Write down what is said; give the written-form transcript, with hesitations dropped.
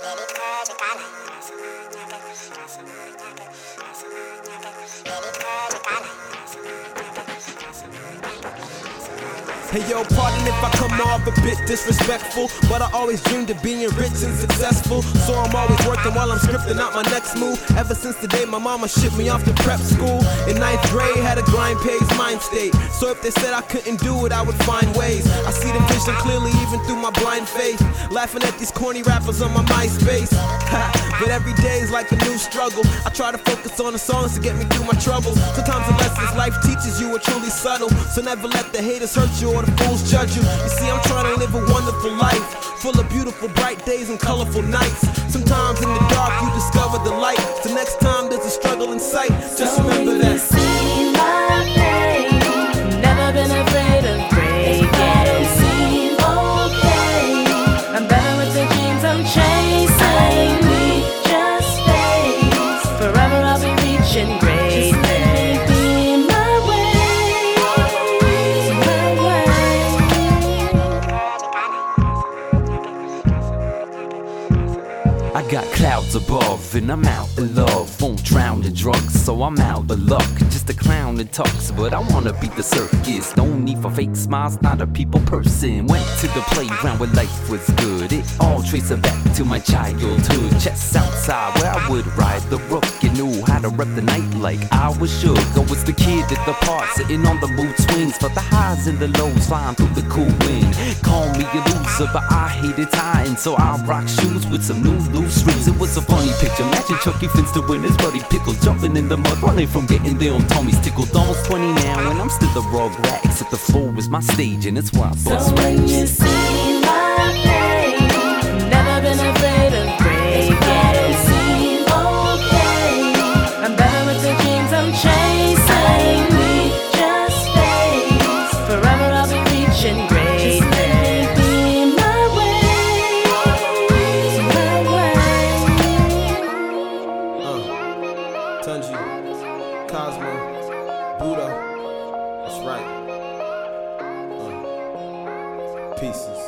Hey yo, pardon if I come off a bit disrespectful, but I always dreamed of being rich and successful. So I'm always working while I'm scripting out my next move. Ever since the day my mama shipped me off to prep school. In 9th grade, had a grind pays mind state. So if they said I couldn't do it, I would find ways. I see the vision clearly even through my blind faith. Laughing at these corny rappers on my MySpace. But every day is like a new struggle. I try to focus on the songs to get me through my troubles. Sometimes the lessons life teaches you are truly subtle. So never let the haters hurt you or the fools judge you. You see, I'm trying to live a wonderful life, full of beautiful bright days and colorful nights. Sometimes in the dark you discover the light. So next time there's a struggle in sight, just remember that. See my pain, never been afraid of breaking. Seem okay, I'm better with the dreams I'm chasing. We just face, forever I'll be reaching greatness. Be my way, my way. I got clouds above and I'm out in love. Won't drown in drugs, so I'm out of luck. Just a clown that talks, but I wanna beat the circus. No need for fake smiles, not a people person. Went to the playground where life was good. It all traces back to my childhood. Chests outside where I would ride the rook. You knew how to rep the night like I was shook. I was the kid at the park, sitting on the mood swings. For the highs and the lows, flying through the cool wind. Call me a loser, but I hated tying. So I rock shoes with some new loose rings. It was a funny picture, matching Chucky Finster when his buddy Pickle. Jumping in the mud, running from getting there on Tommy's tickled. Almost 20 now, and I'm still the raw rags. At the floor is my stage, and it's where I bust So when you raps. see my pain, never been afraid of breaking. Seem okay, I'm better with the dreams I'm chasing. We just face, forever I'll be reaching greatness. Be my way, my way. Tunji, Cosmo, Buddha, that's right. Pieces.